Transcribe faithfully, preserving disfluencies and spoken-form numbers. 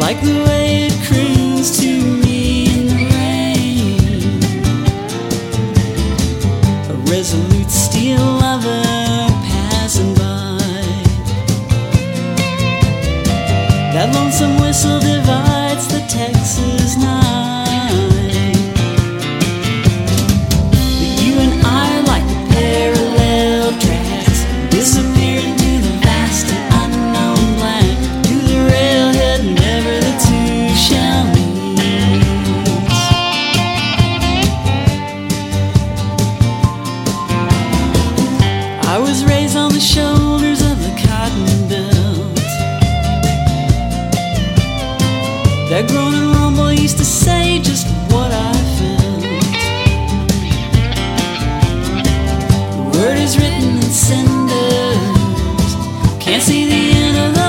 like the way it croons to me in the rain. A resolute steel lover passing by. That lonesome whistle divides the Texas night. But you and I are like the parallel tracks, disappear into the vast and unknown blank. To the railhead, never the two shall meet. I was raised on the shoulders of the cotton belt. That groaning rumble used to say just what I felt. The word is written in cinders, can't see the end of the